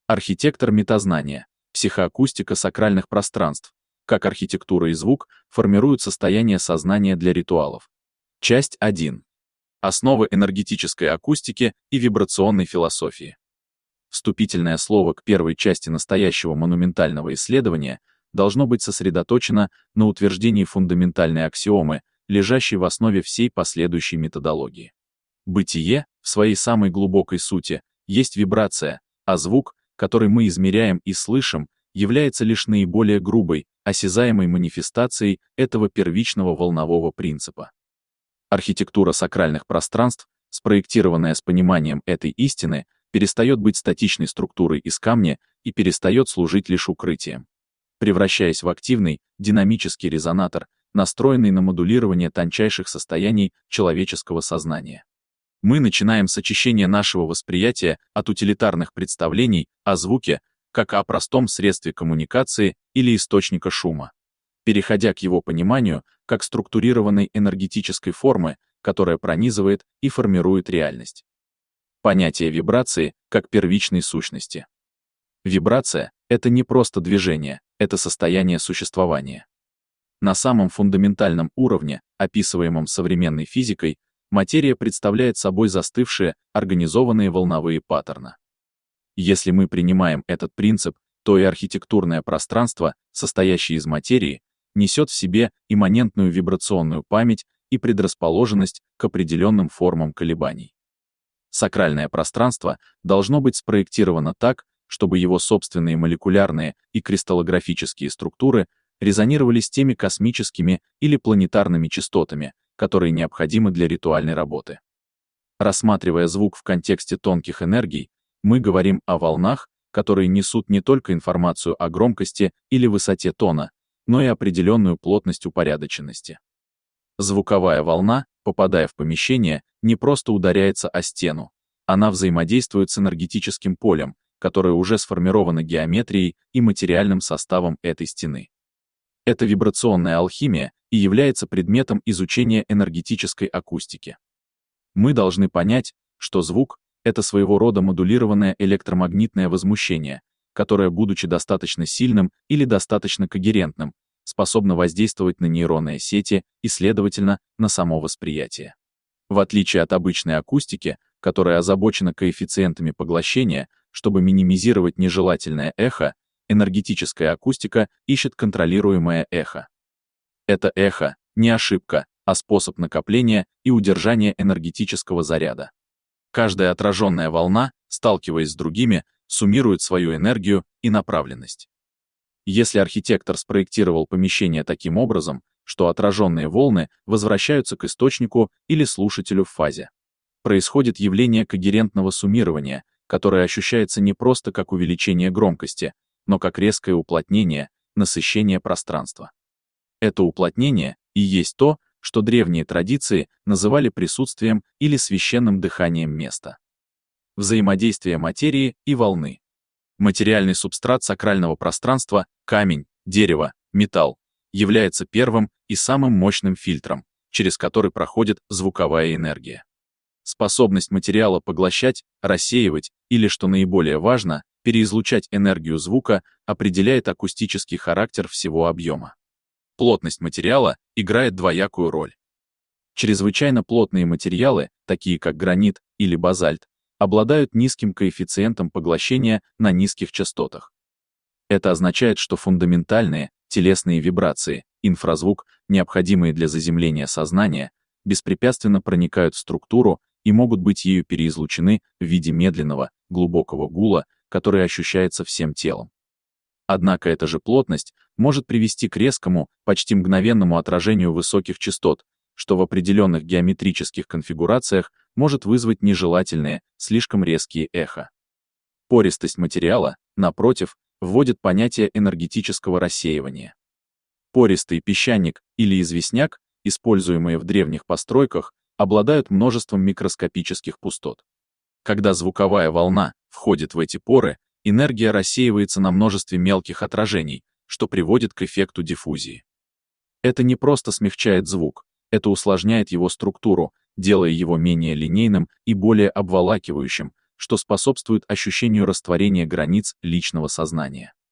Архитектор метазнания. Психоакустика сакральных пространств. Как архитектура и звук формируют состояние сознания для ритуалов. Часть 1. Основы энергетической акустики и вибрационной философии. Вступительное слово к первой части настоящего монументального исследования должно быть сосредоточено на утверждении фундаментальной аксиомы, лежащей в основе всей последующей методологии. Бытие, в своей самой глубокой сути, есть вибрация, а звук, который мы измеряем и слышим, является лишь наиболее грубой, осязаемой манифестацией этого первичного волнового принципа. Архитектура сакральных пространств, спроектированная с пониманием этой истины, перестает быть статичной структурой из камня и перестает служить лишь укрытием, превращаясь в активный, динамический резонатор, настроенный на модулирование тончайших состояний человеческого сознания. Мы начинаем с очищения нашего восприятия от утилитарных представлений о звуке как о простом средстве коммуникации или источника шума, переходя к его пониманию как структурированной энергетической формы, которая пронизывает и формирует реальность. Понятие вибрации как первичной сущности. Вибрация — это не просто движение, это состояние существования. На самом фундаментальном уровне, описываемом современной физикой, материя представляет собой застывшие, организованные волновые паттерны. Если мы принимаем этот принцип, то и архитектурное пространство, состоящее из материи, несет в себе имманентную вибрационную память и предрасположенность к определенным формам колебаний. Сакральное пространство должно быть спроектировано так, чтобы его собственные молекулярные и кристаллографические структуры резонировали с теми космическими или планетарными частотами, которые необходимы для ритуальной работы. Рассматривая звук в контексте тонких энергий, мы говорим о волнах, которые несут не только информацию о громкости или высоте тона, но и определенную плотность упорядоченности. Звуковая волна, попадая в помещение, не просто ударяется о стену, она взаимодействует с энергетическим полем, которое уже сформировано геометрией и материальным составом этой стены. Это вибрационная алхимия и является предметом изучения энергетической акустики. Мы должны понять, что звук — это своего рода модулированное электромагнитное возмущение, которое, будучи достаточно сильным или достаточно когерентным, способно воздействовать на нейронные сети и, следовательно, на само восприятие. В отличие от обычной акустики, которая озабочена коэффициентами поглощения, чтобы минимизировать нежелательное эхо, энергетическая акустика ищет контролируемое эхо. Это эхо — не ошибка, а способ накопления и удержания энергетического заряда. Каждая отраженная волна, сталкиваясь с другими, суммирует свою энергию и направленность. Если архитектор спроектировал помещение таким образом, что отраженные волны возвращаются к источнику или слушателю в фазе, происходит явление когерентного суммирования, которое ощущается не просто как увеличение громкости, но как резкое уплотнение, насыщение пространства. Это уплотнение и есть то, что древние традиции называли присутствием или священным дыханием места. Взаимодействие материи и волны. Материальный субстрат сакрального пространства, камень, дерево, металл, является первым и самым мощным фильтром, через который проходит звуковая энергия. Способность материала поглощать, рассеивать или, что наиболее важно, переизлучать энергию звука определяет акустический характер всего объема. Плотность материала играет двоякую роль. Чрезвычайно плотные материалы, такие как гранит или базальт, обладают низким коэффициентом поглощения на низких частотах. Это означает, что фундаментальные, телесные вибрации, инфразвук, необходимые для заземления сознания, беспрепятственно проникают в структуру и могут быть ею переизлучены в виде медленного, глубокого гула, который ощущается всем телом. Однако эта же плотность может привести к резкому, почти мгновенному отражению высоких частот, что в определенных геометрических конфигурациях может вызвать нежелательные, слишком резкие эхо. Пористость материала, напротив, вводит понятие энергетического рассеивания. Пористый песчаник или известняк, используемые в древних постройках, обладают множеством микроскопических пустот. Когда звуковая волна входит в эти поры, энергия рассеивается на множестве мелких отражений, что приводит к эффекту диффузии. Это не просто смягчает звук, это усложняет его структуру, делая его менее линейным и более обволакивающим, что способствует ощущению растворения границ личного сознания.